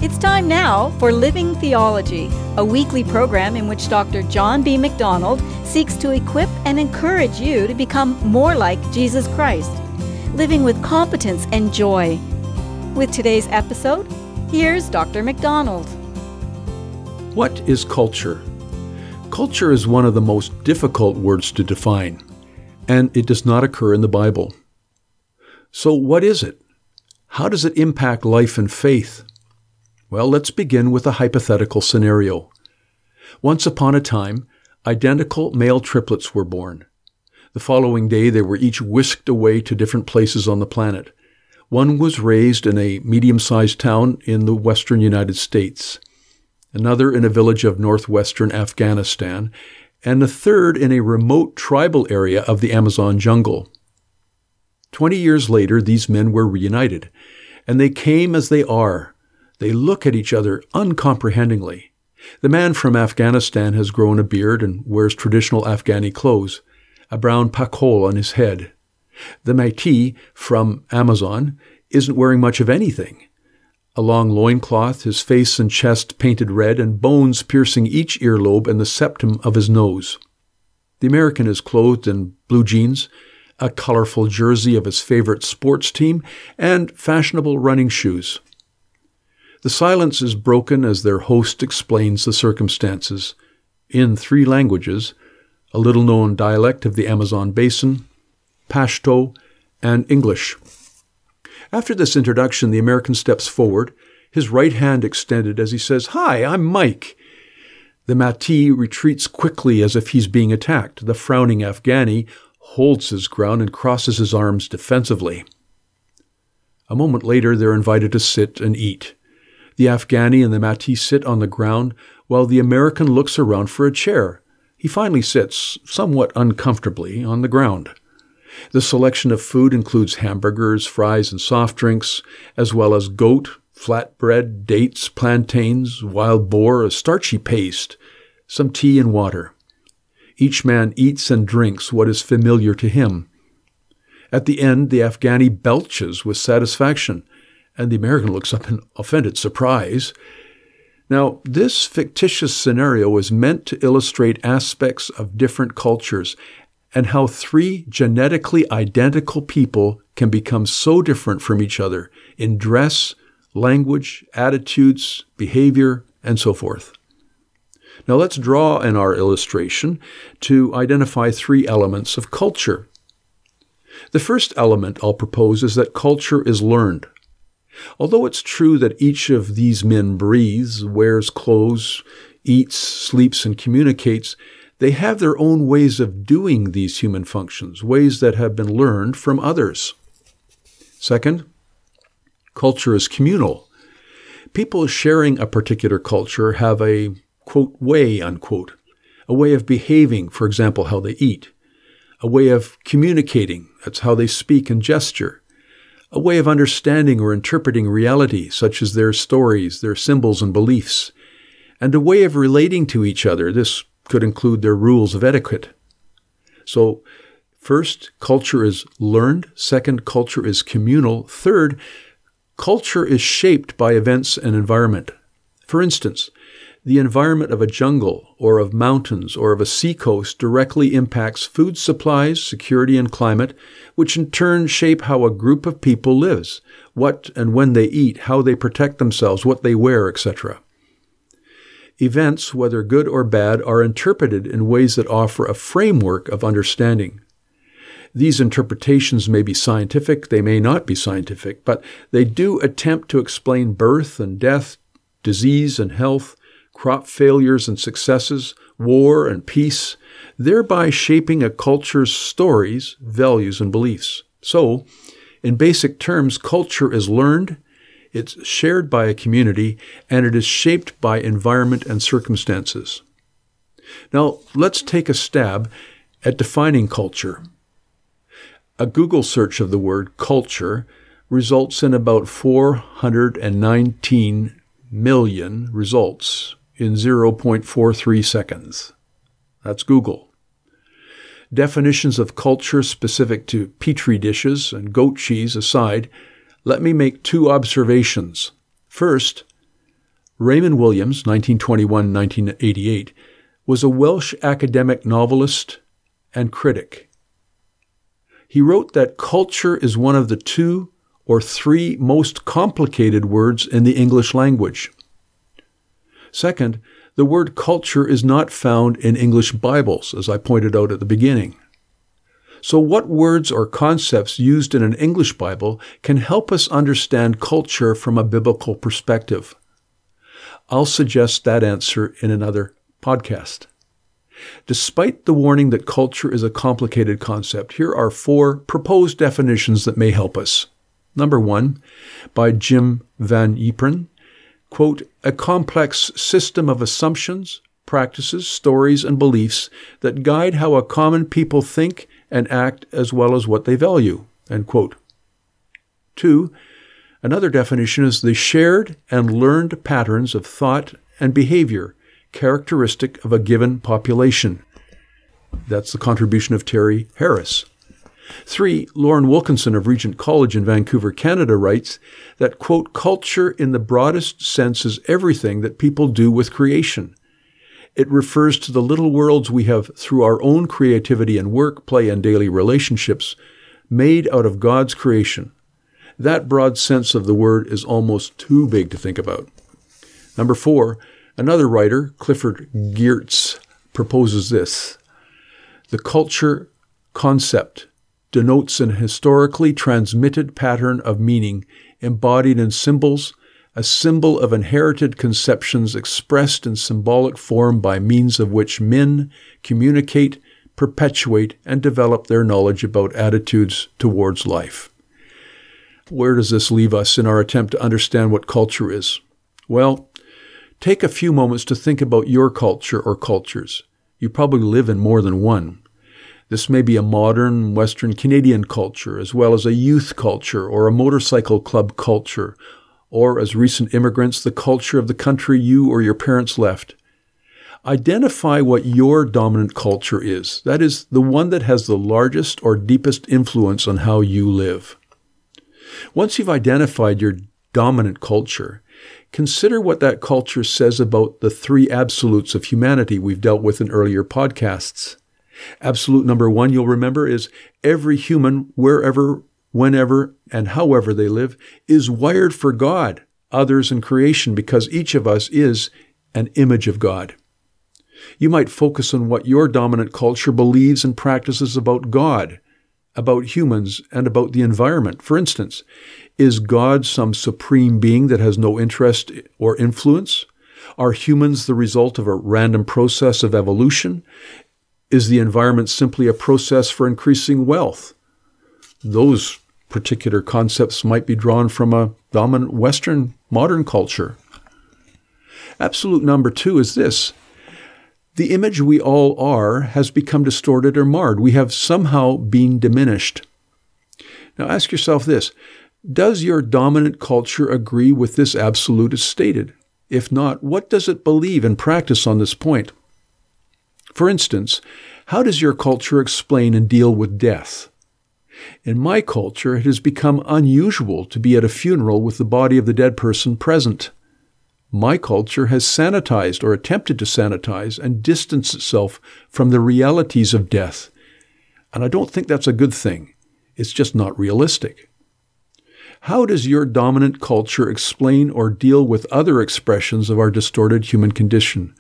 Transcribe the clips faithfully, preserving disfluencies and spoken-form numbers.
It's time now for Living Theology, a weekly program in which Doctor John B. MacDonald seeks to equip and encourage you to become more like Jesus Christ, living with competence and joy. With today's episode, here's Doctor MacDonald. What is culture? Culture is one of the most difficult words to define, and it does not occur in the Bible. So what is it? How does it impact life and faith? Well, let's begin with a hypothetical scenario. Once upon a time, identical male triplets were born. The following day, they were each whisked away to different places on the planet. One was raised in a medium-sized town in the western United States, another in a village of northwestern Afghanistan, and a third in a remote tribal area of the Amazon jungle. Twenty years later, these men were reunited, and they came as they are. They look at each other uncomprehendingly. The man from Afghanistan has grown a beard and wears traditional Afghani clothes, a brown pakol on his head. The Métis from Amazon isn't wearing much of anything. A long loincloth, his face and chest painted red, and bones piercing each earlobe and the septum of his nose. The American is clothed in blue jeans, a colorful jersey of his favorite sports team, and fashionable running shoes. The silence is broken as their host explains the circumstances, in three languages, a little-known dialect of the Amazon basin, Pashto, and English. After this introduction, the American steps forward, his right hand extended as he says, "Hi, I'm Mike." The Métis retreats quickly as if he's being attacked. The frowning Afghani holds his ground and crosses his arms defensively. A moment later, they're invited to sit and eat. The Afghani and the Métis sit on the ground while the American looks around for a chair. He finally sits, somewhat uncomfortably, on the ground. The selection of food includes hamburgers, fries, and soft drinks, as well as goat, flatbread, dates, plantains, wild boar, a starchy paste, some tea and water. Each man eats and drinks what is familiar to him. At the end, the Afghani belches with satisfaction, and the American looks up in offended surprise. Now, this fictitious scenario is meant to illustrate aspects of different cultures and how three genetically identical people can become so different from each other in dress, language, attitudes, behavior, and so forth. Now, let's draw in our illustration to identify three elements of culture. The first element I'll propose is that culture is learned. Although it's true that each of these men breathes, wears clothes, eats, sleeps, and communicates, they have their own ways of doing these human functions, ways that have been learned from others. Second, culture is communal. People sharing a particular culture have a, quote, way, unquote, a way of behaving, for example, how they eat, a way of communicating, that's how they speak and gesture, a way of understanding or interpreting reality, such as their stories, their symbols and beliefs, and a way of relating to each other. This could include their rules of etiquette. So, first, culture is learned. Second, culture is communal. Third, culture is shaped by events and environment. For instance, the environment of a jungle or of mountains or of a seacoast directly impacts food supplies, security, and climate, which in turn shape how a group of people lives, what and when they eat, how they protect themselves, what they wear, et cetera. Events, whether good or bad, are interpreted in ways that offer a framework of understanding. These interpretations may be scientific, they may not be scientific, but they do attempt to explain birth and death, disease and health, crop failures and successes, war and peace, thereby shaping a culture's stories, values, and beliefs. So, in basic terms, culture is learned, it's shared by a community, and it is shaped by environment and circumstances. Now, let's take a stab at defining culture. A Google search of the word culture results in about four hundred nineteen million results in zero point four three seconds. That's Google. Definitions of culture specific to Petri dishes and goat cheese aside, let me make two observations. First, Raymond Williams, nineteen twenty-one to nineteen eighty-eight, was a Welsh academic novelist and critic. He wrote that culture is one of the two or three most complicated words in the English language. Second, the word culture is not found in English Bibles, as I pointed out at the beginning. So what words or concepts used in an English Bible can help us understand culture from a biblical perspective? I'll suggest that answer in another podcast. Despite the warning that culture is a complicated concept, here are four proposed definitions that may help us. Number one, by Jim Van Yperen, quote, a complex system of assumptions, practices, stories, and beliefs that guide how a common people think and act as well as what they value, end quote. Two, another definition is the shared and learned patterns of thought and behavior characteristic of a given population. That's the contribution of Terry Harris. Three, Lauren Wilkinson of Regent College in Vancouver, Canada writes that, quote, culture in the broadest sense is everything that people do with creation. It refers to the little worlds we have through our own creativity and work, play, and daily relationships made out of God's creation. That broad sense of the word is almost too big to think about. Number four, another writer, Clifford Geertz, proposes this. The culture concept denotes an historically transmitted pattern of meaning embodied in symbols, a symbol of inherited conceptions expressed in symbolic form by means of which men communicate, perpetuate, and develop their knowledge about attitudes towards life. Where does this leave us in our attempt to understand what culture is? Well, take a few moments to think about your culture or cultures. You probably live in more than one. This may be a modern Western Canadian culture, as well as a youth culture or a motorcycle club culture, or as recent immigrants, the culture of the country you or your parents left. Identify what your dominant culture is. That is, the one that has the largest or deepest influence on how you live. Once you've identified your dominant culture, consider what that culture says about the three absolutes of humanity we've dealt with in earlier podcasts. Absolute number one, you'll remember, is every human, wherever, whenever, and however they live, is wired for God, others, and creation, because each of us is an image of God. You might focus on what your dominant culture believes and practices about God, about humans, and about the environment. For instance, is God some supreme being that has no interest or influence? Are humans the result of a random process of evolution? Is the environment simply a process for increasing wealth? Those particular concepts might be drawn from a dominant Western modern culture. Absolute number two is this. The image we all are has become distorted or marred. We have somehow been diminished. Now ask yourself this. Does your dominant culture agree with this absolute as stated? If not, what does it believe and practice on this point? For instance, how does your culture explain and deal with death? In my culture, it has become unusual to be at a funeral with the body of the dead person present. My culture has sanitized or attempted to sanitize and distance itself from the realities of death. And I don't think that's a good thing. It's just not realistic. How does your dominant culture explain or deal with other expressions of our distorted human condition,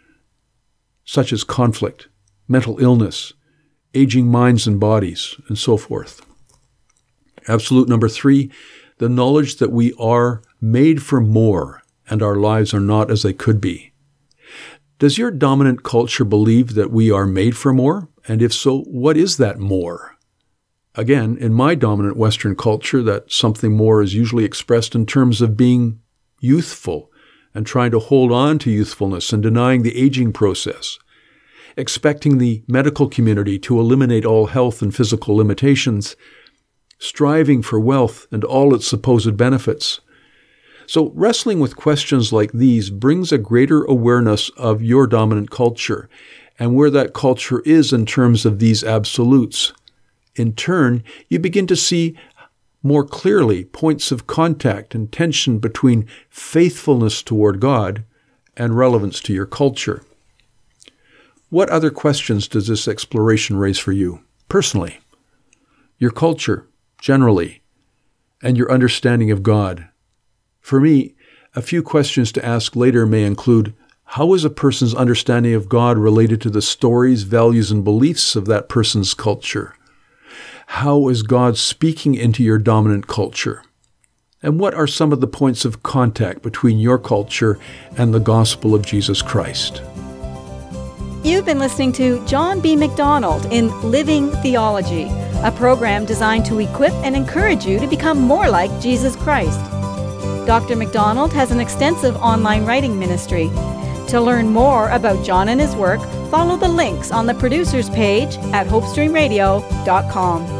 such as conflict, mental illness, aging minds and bodies, and so forth? Absolute number three, the knowledge that we are made for more and our lives are not as they could be. Does your dominant culture believe that we are made for more? And if so, what is that more? Again, in my dominant Western culture, that something more is usually expressed in terms of being youthful and trying to hold on to youthfulness and denying the aging process, expecting the medical community to eliminate all health and physical limitations, striving for wealth and all its supposed benefits. So wrestling with questions like these brings a greater awareness of your dominant culture and where that culture is in terms of these absolutes. In turn, you begin to see more clearly points of contact and tension between faithfulness toward God and relevance to your culture. What other questions does this exploration raise for you, personally, your culture, generally, and your understanding of God? For me, a few questions to ask later may include, how is a person's understanding of God related to the stories, values, and beliefs of that person's culture? How is God speaking into your dominant culture? And what are some of the points of contact between your culture and the gospel of Jesus Christ? You've been listening to John B. McDonald in Living Theology, a program designed to equip and encourage you to become more like Jesus Christ. Doctor McDonald has an extensive online writing ministry. To learn more about John and his work, follow the links on the producer's page at hope stream radio dot com.